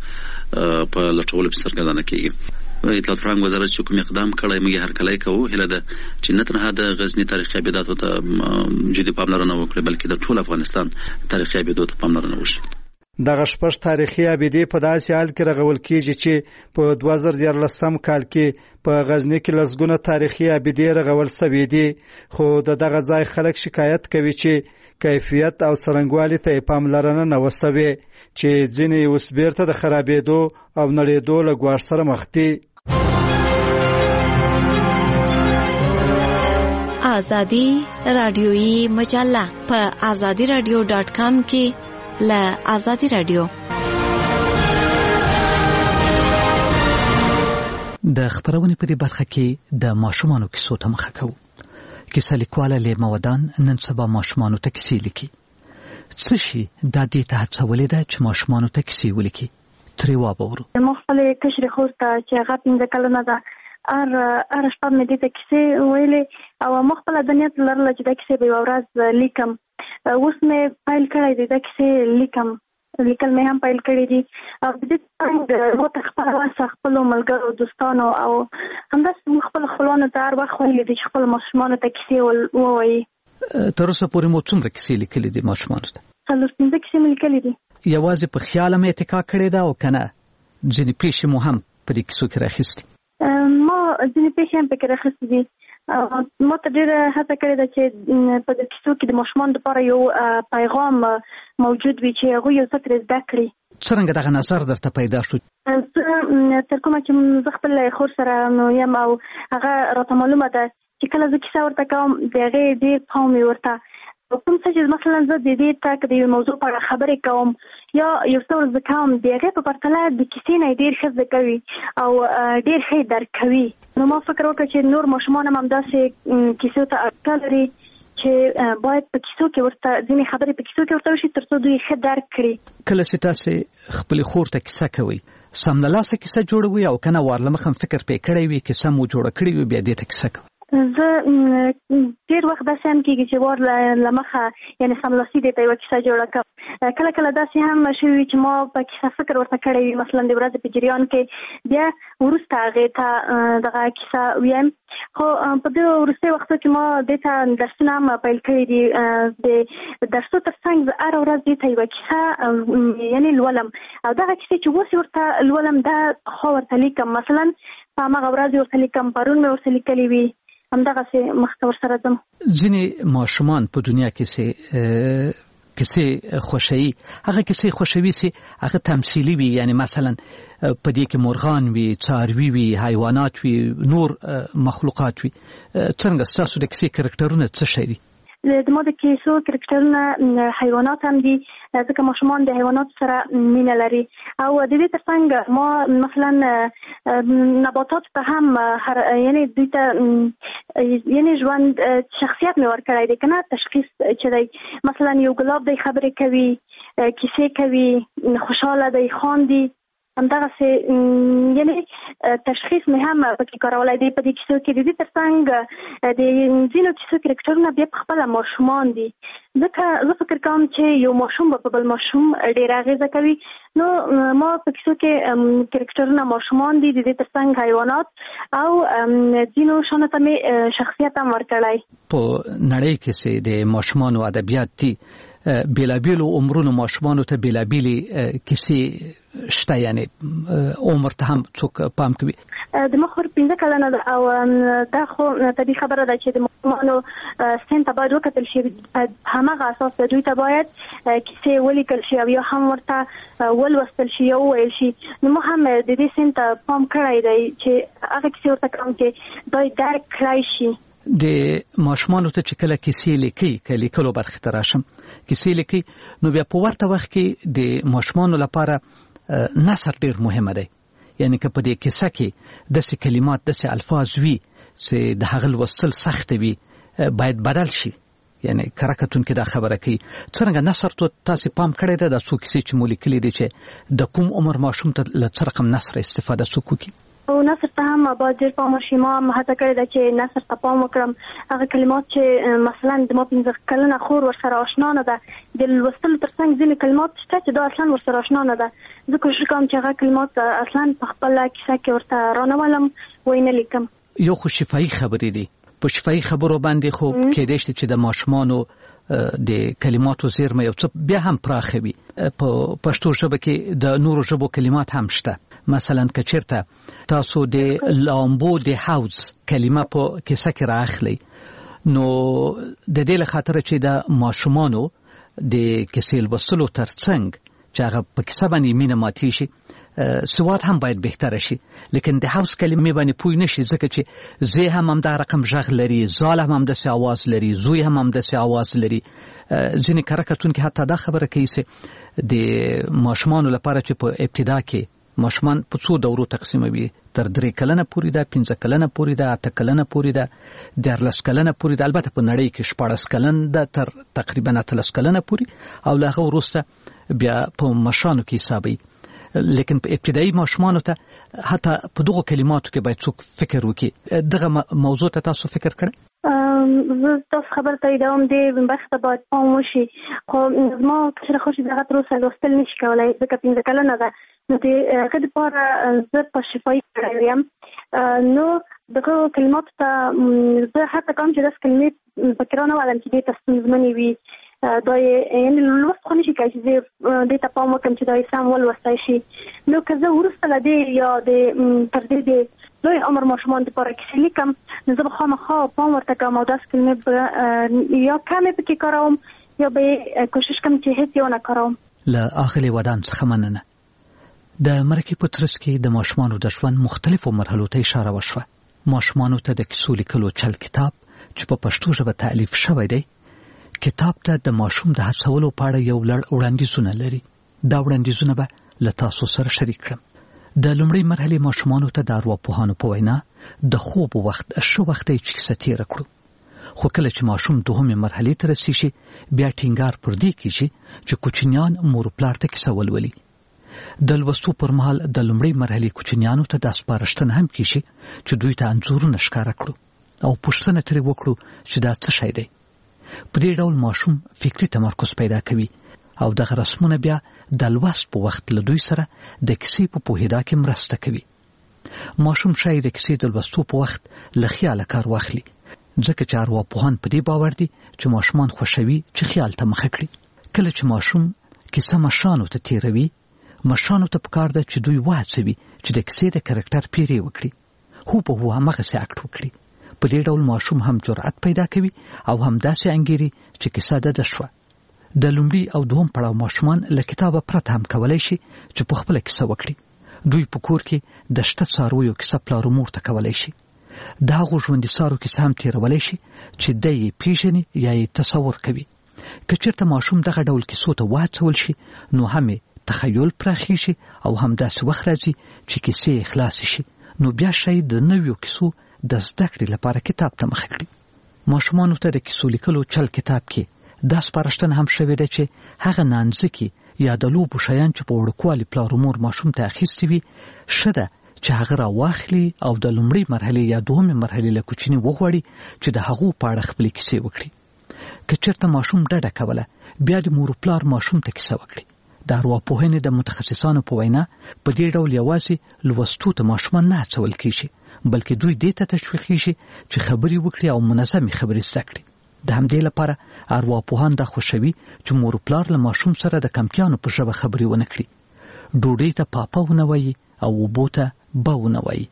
په لټولو پسې سرګردانه کېږي. اطلاعات فرهنګ وزارت چې کوم اقدام کړی موږ یې هرکلی کوو. هیله ده چې نه تنها د غزني تاریخي ابیداتو ته جدي پاملرنه وکړي بلکې د ټول افغانستان تاریخي ابیدو ته پاملرنه وشي. دغه 6 تاریخي ابیدې په داسې حال کې رغول کېږي چې په 2014 کال کې په غزني کې لسګونه تاریخي ابیدې رغول شوې دي. خو دغه ځای خلک شکایت کوي چې کیفیت او څرنګوالي ته پاملرنه نه وشوي چې ځینې اوس بیرته د خرابېدو او نړېدو له ګواښ سره مخ دي. آزادی رادیویی مجله په azadiradio.com کې له آزادی رادیو. د خبرونې په دې برخه کې د ماشومانو کیسو ته مخه کوو. کیسه لیکواله لیما ودان نن سبا ماشومانو ته کیسې لیکي. څه شي دا دې ته هڅولې ده چې ماشومانو ته کیسې ولیکي؟ ترې واورو. ما خپلې کشرې خور ته چې هغه 15 کلنه ده هر شپه مې دې ته کیسې ویلې او ما خپله د نیت لرله چې دا کیسې به یوه ورځ لیکم. اوس مې پیل کړی دی دا کیسې لیکل مې هم پیل کړي دي او د دې څنګه مو ته خپلو ملګرو دوستانو او همداسې موږ خپل خپلوانو ته هر وخت ویلي دي چې خپلو ماشومانو ته کیسې ووایي. تر اوسه پورې مو څومره کیسې لیکلې دي ماشومانو ته؟ 15 کیسې مې لیکلې دي. یوازې په خیال مې اتکا کړې ده او که نه ځینې پیښې مو هم په دې کیسو کې راخیستې؟ ما ځینې پیښې هم پکې راخیستې دي. ما ته ډېره هڅه کړې ده چې په دې کیسو کې د ماشومانو لپاره یو پیغام موجود وي چې هغوی یو څه ترې زده کړي. څنګه دغه نظر درته پیدا شو؟ تر کومه چې زه خپل خور سره یم او هغه راته معلومه ده چې کله زه کیسه ورته کوم د هغې ډېر پام مې ورته کوم څه چې مثلا زه د دې تک د یو موضوع په اړه خبرې کوم یا یو څه ورزده کوم د هغې په پرتله د کیسې نه ډېر ښه زده کوي او ډېر ښه درک کوي. نو ما فکر وکړ چې نور ماشومان هم همداسې کیسو ته اړتیا لري چې باید په کیسو کې ورته ځینې خبرې په کیسو کې ورته وشي تر څو دوی ښه درک کړي. کله چې تاسې خپلې خور ته کیسه کوئ سمدلاسه کیسه جوړوي او کنه وارلمخ هم فکر پې کړی وي کیسه مو جوړه کړې وي بیا دې ته کیسه کوئ؟ زه ډېر وخت داسې هم کېږي چې وار له مخه یعنې سملاسي دې ته یوه کیسه جوړه کړم. کله کله داسې هم شوي وي چې ما په کیسه فکر ورته کړی وي مثلا د ورځې په جریان کې بیا وروسته هغې ته دغه کیسه ویم. خو په دې وروستي وختو کې ما دې ته درسونه هم پیل کړي دي. د درسو تر څنګ زه هره ورځ دې ته یوه کیسه یعنې لولم او دغه کیسې چې اوس ورته لولم دا خو ورته لیکم. مثلا په هماغه ورځ ورته لیکم پرون مې ورته لیکلي وي همدغسې مخته ورسره ځم. ځینې ماشومان په دنیا کې کیسې خوښوي هغه کیسې خوښوي چې هغه تمثیلي وي یعنی مثلا په دې کې مرغان وي څاروي وي حیوانات وي نور مخلوقات وي. څنګه ستاسو د کیسې کرکټرونه څه شی دي؟ د ما د کیسو کرکټرونه حیوانات هم دي ځکه ماشومان د حیوانات سره مینه لري او د دې تر څنګ ما مثلا نباتات ته هم یعنې دوی ته یعنې ژوند شخصیت مې ورکړی دی که نه تشخیص چې دی مثلا یو ګلاب دی خبرې کوي کیسې کوي خوشحاله دی خاندي همدغسې یعنې تشخیص مې هم پکې کارولی دی په دې کیسو کې. د دې تر څنګ د ځینو کیسو کرکټرونه بیا پخپله ماشومان دي ځکه زه فکر کوم چې یو ماشوم به په بل ماشوم ډېره اغېزه کوي. نو ما په کیسو کې کرکټرونه ماشومان دي د دې تر څنګ حیوانات او ځینو شانو ته مې شخصیت هم ورکړی. په نړۍ کې چې د ماشومانو ادبیات دي بیلابیلو عمرونو ماشومانو ته بیلابیلې کیسې شته یعنې عمر ته هم څوک پام کوي. د ما خور 15 کلنه ده او دا خو طبیعي خبره ده چې د ماشومانو سن ته باید وکتل شي هماغه اساس دوی ته باید کیسې ولیکل شي او یا هم ورته ولوستل شي یا وویل شي. نو ما هم د دې سن ته پام کړی دی چې هغه کیسې ورته کوم چې دوی درک کړی شي. د ماشومانو ته چې کله کیسې لیکي که لیکلو برخې ته راشم کیسې لیکي نو بیا په ورته وخت کې د ماشومانو لپاره نثر ډېر مهمه دی. یعنی که په دې کیسه کې داسې کلمات داسې الفاظ وي چې د هغه لوستل سخت وي باید بدل شي یعنی کرکتونکي دا خبره کوي. څنګه نثر ته تاسې پام کړی دی دا څو کیسې چې مو لیکلي دي چې د کوم عمر ماشوم ته له څه رقم نثر استفاده څوک وکړي؟ او نثر ته هم باید ډېر پام وشي. ما هم هڅه کړې ده چې نثر ته پام وکړم. هغه کلمات چې مثلا د ما 15 کلنه خور ورسره آشنا نه ده د لوستلو تر څنګ ځینې کلمات شته چې دا اصلا ورسره آشنا نه ده. زه کوشش کوم چې هغه کلمات اصلا په خپله کیسه کې ورته رانولم ویې نه لیکم. یو خو شفاهي خبرې دي په شفاهي خبرو باندې خو کېدای شي چې د ماشومانو د کلماتو زیرمه یو څه بیا هم پراخه وي. په پښتو ژبه کې د نورو ژبو کلمات هم شته. مثلا که چیرته تاسو د لامبو د حوض کلمه په کیسه کې راخلی نو د دې له خاطر چې د ماشومانو د کیسې لوستلو تر څنګ چې هغه په کیسه باندې مینه ماتي شي سواد هم باید بهتره شي. لیکن د حوض کلمې باندې پوه نشي ځکه چې زی هم دا رقم ژغ لري زال هم داسې आवाज لري زوی هم داسې आवाज لري. ځینې کرکټونکي حتی دا خبره کوي چې د ماشومانو لپاره چې په ابتدا کې ماشومان په څو دورو تقسیموي تر 3 کلنه پورې ده 15 کلنه پورې ده 8 کلنه پورې ده 14 کلنه پورې ده. البته په نړۍ کې 14 کلن ده تر تقریبا 13 کلنه پورې او له هغه وروسته بیا په مشانو کې حسابي. لیکن په ابتدایي ماشومانو ته حتی په دغه کلماتو کې باید څوک فکر وکړي. دغه موضوع ته تاسو فکر کړئ؟ زه تاسو خبر تاییدوم دې برخې ته باید پام وشي. خو زما کشره خور چې دغه تر اوسه لوستل نشي کولی ځکه 15 کلنه ده نو د هغه دپاره زه په شفاهي کړی یم. نو دغه کلماتو ته زه هڅه کوم چې داسې کلمې پکې رانهولم چې دې ته ستونزمنې وي. دا یې یعنې لوست خو نشي کولی چې زه دې ته پام وکړم چې دا یې سم ولوستی شي. نو که زه وروسته له دې یا تر دې د لوی عمر ماشومان دپاره کیسې لیکم نو زه به خامخا پام ورته کوم او داسې کلمې به یا کمې پکې کاروم یا به کوشش کوم چې هېڅ یې ونه کاروم. له اغلې ودان څخه مننه. د مرکې په ترڅ کې د ماشومانو د ژوند مختلفو مرحلو ته اشاره وشوه. ماشومانو ته د کیسو لیکلو چل کتاب چې په پښتو ژبه تألیف شوی دی، کتاب ته د ماشوم د هڅولو په اړه یو لړ وړاندیزونه لري. دا وړاندیزونه به له تاسو سره شریک کړم. د لومړۍ مرحلې ماشومانو ته د ارواپوهانو په وینا د خوب وخت ښه وخت دی چې کیسه تېره کړو. خو کله چې ماشوم دوهمې مرحلې ته رسیږي، بیا ټینګار پر دې کیږي چې کوچنیان مور پلار ته کیسه ولولي. د لوستو پر مهال د لومړۍ مرحلې کوچنیانو ته د سپارښتنه هم کیږي چې دوی ته انځورونه ښکاره کړو او پوښتنه ترې وکړو چې دا څه شی دی. په دې ډول ماشوم فکري تمرکز پیدا کوي او دغه رسمونه بیا د لوست په وخت له دوی سره د کیسې په پوهېدا کې مرسته کوي. ماشوم شاید د کیسې د لوستو په وخت له خیاله کار واخلي، ځکه چې ارواپوهان په دې باور دي چې ماشومان خوښوي چې خیال ته مخه کړي. کله چې ماشوم کیسه مشرانو ته تیروي، مشرانو ته پکار ده چې دوی وهڅوي چې د کیسې د کرکټر پیری وکړي، هوبهو همغسې اکټ وکړي. په دې ډول ماشوم هم جرأت پیدا کوي او هم داسې انګیري چې کیسه ده شوه. د لومړي او دوهم پړاو ماشومان له کتابه پرته هم کولی شي چې په خپله کیسه وکړي. دوی په کور کې د شته څارویو کیسه پلار او مور ته کولی شي. د هغو ژوندي څارو کیسه هم تیرولی شي چې دی یې پیژني یا یې تصور کوي. که چېرته ماشوم دغه ډول کیسو ته وهڅول شي، نو هم تخیل پراخیږي او هم داسې وخت راځي چې کیسې یې خلاصې شي، نو بیا شاید د نویو کیسو د زده کړې لپاره کتاب ته مخه کړي. ماشومانو ته د کیسو لیکلو چل کتاب کې دا سپارښتنه هم شوې ده چې هغه نانځکې یا د لوبو شیان چې په وړوکوالي پلار او مور ماشوم ته اخیستي وي، ښه ده چې هغه راواخلي او د لومړۍ مرحلې یا دوهمې مرحلې له کوچني وغواړي چې د هغو په اړه خپلې کیسې وکړي. که چېرته ماشوم ډډه کوله، بیا د مور پلار ماشوم ته کیسه وکړي. د ارواپوهنې د متخصصانو په وینا په دې ډول یوازې لوستو ته ماشومان نه هڅول کېږي، بلکې دوی دې ته تشویقېږي چې خبرې وکړي او منظمې خبرې زده کړي. د همدې لپاره ارواپوهان دا خوښوي چې مور پلار له ماشوم سره د کمپیانو په ژبه خبرې ونه کړي. ډوډۍ ته پاپه ونه وایي او اوبو ته به ونه وایي.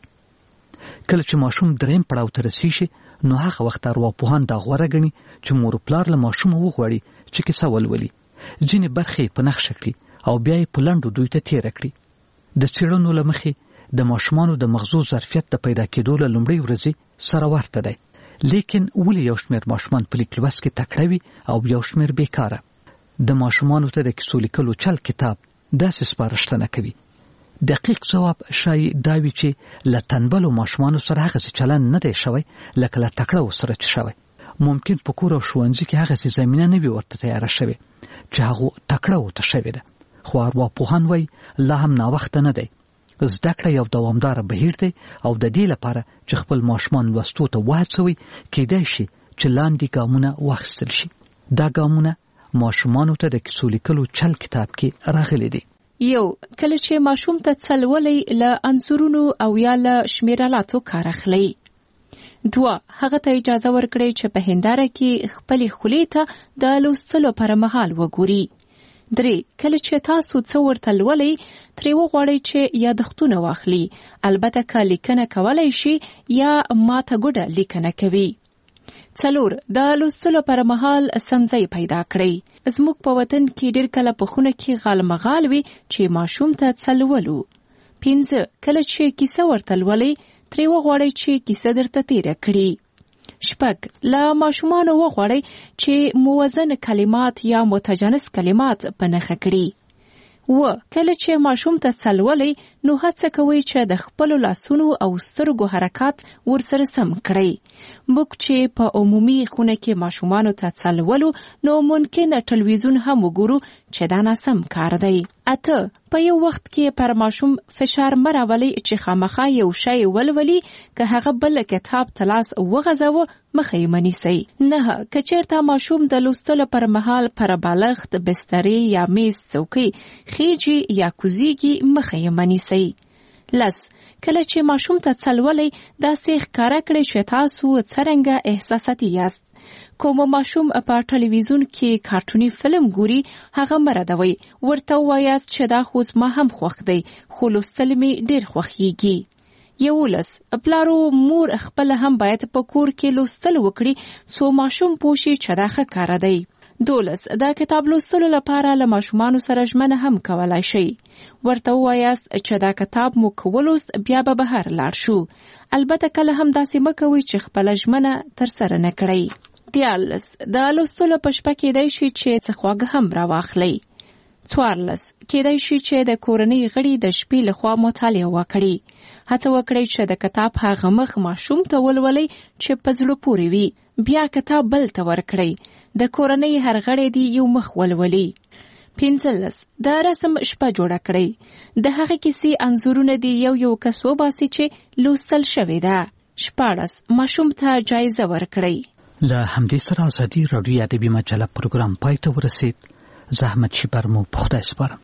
کله چې ماشوم درېیم پړاو ته رسیږي، نو هغه وخت ارواپوهان دا غوره ګڼي چې مور پلار له ماشومه وغواړي چې کیسه ولولي، ځینې برخې په نښه کړي او بیا یې په لنډو دوی ته تېره کړي. د څېړنو له مخې د ماشومانو د مغزو ظرفیت د پیدا کېدو له لومړۍ ورځې سره ورته دی، لیکن ولې یو شمېر ماشومان په لیک لوست کې تکړه وي او یو شمېر بیکاره؟ د ماشومانو ته د کیسو لیکلو چل کتاب داسې سپارښتنه کوي. دقیق ځواب شاید دا وي چې له تنبلو ماشومانو سره هغسې چلند نه دی شوی لکه له تکړهو سره چې شوی. ممکن په کور او ښوونځي کې هغسې زمینه نه وي ورته تیاره شوې چې هغو تکړهو ته شوې ده. خو ارواپوهان وایي لا هم ناوخته نه دی. زده کړه یو دوامداره بهیر دی او د دې لپاره چې خپل ماشومان لوستو ته وهڅوي، کېدای شي چې لاندې ګامونه واخیستل شي. دا ګامونه ماشومانو ته د کیسو لیکلو چل کتاب کې راغلي دي. یو، کله چې ماشوم ته څه لولئ له انځورونو او یا له شمیرالاتو کار اخلئ. 2، هغه ته اجازه ورکړئ چې په هنداره کې خپلې خولې ته د لوستلو پر مهال وګوري. 3، کله چې تاسو څه ورته لولئ، ترې وغواړئ چې یادښتونه واخلي، البته که لیکنه کولی شي یا ماته ګوډه لیکنه کوي. 4، د لوستلو پر مهال سمځای پیدا کړئ. زموږ په وطن کې ډېر کله په خونه کې غالمغال وي چې ماشوم ته څه لولو. 5، کله چې کیسه ورته لولئ، ترې وغواړئ چې کیسه درته تیره کړي. 6، له ماشومانو وغواړئ چې موزن کلمات یا متجانس کلمات په نښه کړي. 7، کله چې ماشوم ته څه لولئ، نو هڅه کوئ چې د خپلو لاسونو او سترګو حرکات ورسره سم کړئ. موږ چې په عمومي خونه کې ماشومانو ته څه لولو، نو ممکن ټلویزیون هم وګورو چې دا ناسم کار دی. 8، په یو وخت کې پر ماشوم فشار مه راولئ چې خامخا یو شی ولولي، که هغه بل کتاب ته لاس وغځوه مخه یې مه نیسئ. 9، که چېرته ماشوم د لوستلو پر مهال پر بالښت، بسترې یا میز، څوکۍ خیجي یا کوزیږي مخه یې مه نیسئ. 10، کله چې ماشوم ته څه لولئ، داسې ښکاره کړئ چې تاسو څرنګه احساساتي یاست. کوم ماشوم په ټلویزیون کې کارټوني فلم ګوري، هغه مه ردوئ، ورته ووایاست چې دا خو زما هم خوښ دی، خو لوستل مې ډېر خوښیږي. 11، پلار او مور خپل هم باید په کور کې لوستل وکړي څو ماشوم پوه شي چې دا ښه کار دی. 12 د کتاب لوستلو لپاره له ماشومانو سره ژمنه هم کولای شي. ورته وایاست چې دا کتاب مو کولوست بیا به بهر لاړ شو. البته کله هم داسې مکوئ چې خپله ژمنه ترسره نه کړئ. 13 د لوستلو په شپه کېدای شي چې څه خواږه هم راواخلئ. 14 کېدای شي چې د کورنۍ غړي د شپې لخوا مطالعه وکړي. هڅه وکړئ چې د کتاب هغه مخ ماشوم ته ولولئ چې په زړه پورې وي. بیا کتاب بل ته ورکړئ. د کورنۍ هر غړی دی یو مخ ولولي. 15 د رسم شپه جوړه کړئ. د هغه کیسې انځورونه دی یو کس وباسي چې لوستل شوی ده. 14 ماشوم ته جایزه ورکړئ. له همدې سره ازادي راډیو ادبي مجله پروګرام پای ته ورسید. زحمت شپر مو په خدای سپارم.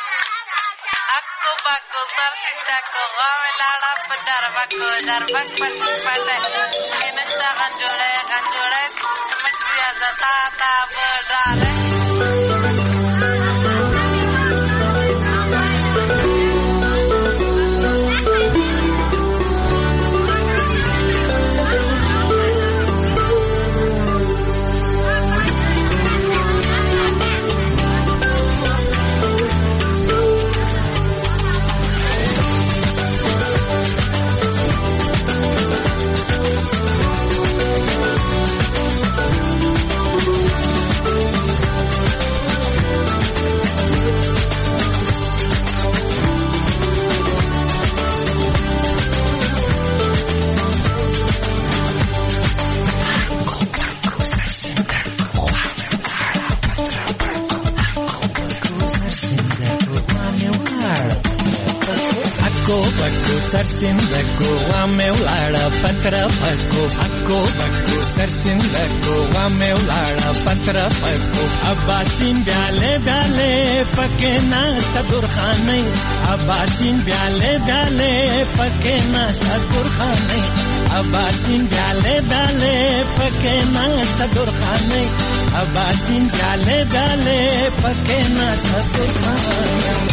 سرسندکو وامه ولاړه پتر پکو اکو بکو سرسندکو وامه ولاړه پتر پکو اباسین بیاله بیاله پکې ناستا درخانه اباسین بیاله بیاله پکې ناستا درخانه اباسین بیاله بیاله پکې ناستا درخانه اباسین بیاله بیاله پکې ناستا درخانه.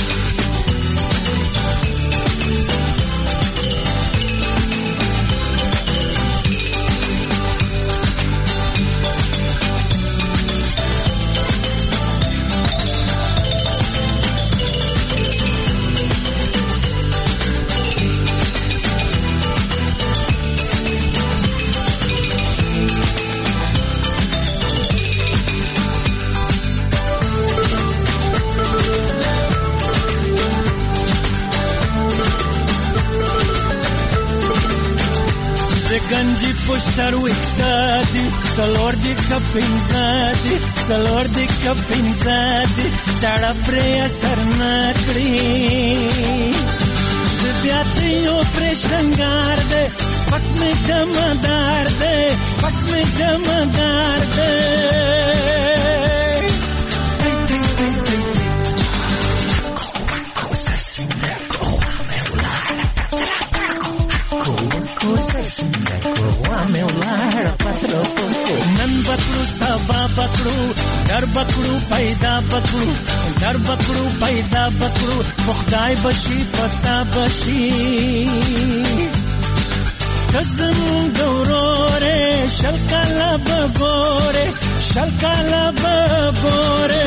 گنجی پشتر ویختادی سلور دی کپینزادی سلور دی کپینزادی چاڑا پری اثر نکڑی بیاتیو پری شنگار دے پک میں جمدار دے پک میں جمدار دے नन बकरू सबा बकरू डर बकरू पैदा बकरू डर बकरू पैदा बकरू मुखदाई बशी पता बशी कजम गौरोरे शलकाला बगोरे शलकाला बगोरे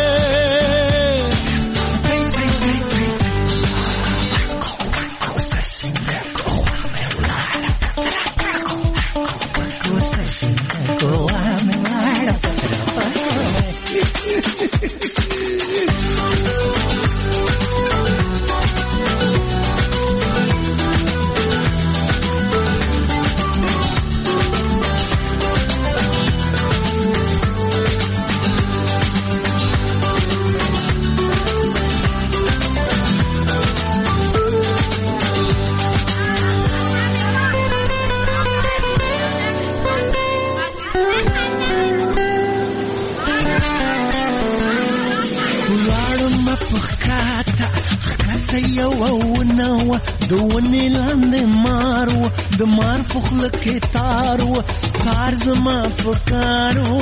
دوونی لاندې مارو د مار فخل کې تارو کار زما فکارو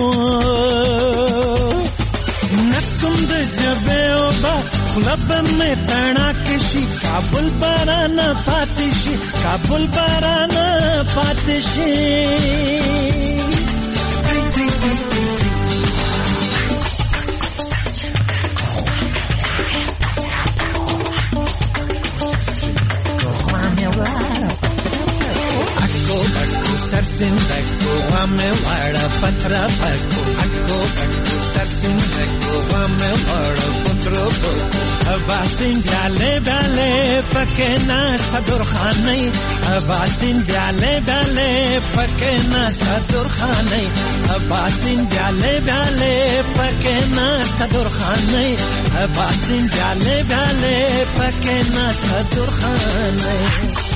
نسم د جبهو با خلب میں تنا کشي کابل بارانه پاتشي کابل بارانه پاتشي سندکو وامه وړه پتر پکو اکو پکو سر سندکو وامه وړه پتر پکو اباسین بیاله بیاله پکې ناشته درخانه اباسین بیاله بیاله پکې ناشته درخانه اباسین بیاله بیاله پکې ناشته درخانه اباسین بیاله بیاله پکې ناشته درخانه